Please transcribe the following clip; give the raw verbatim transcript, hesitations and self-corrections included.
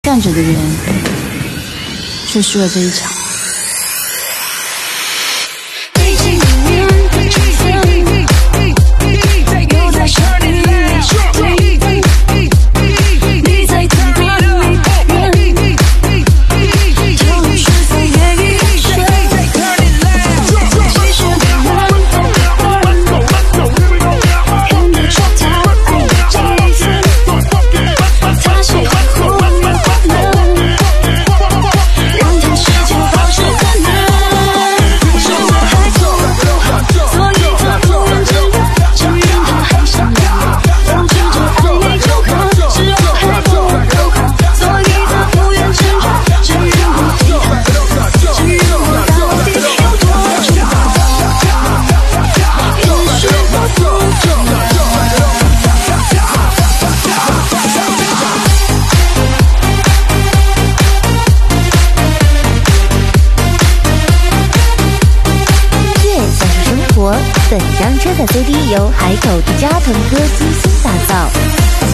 干着的人却输了这一场。 本张车的 C D 由海口独家腾歌精心打造。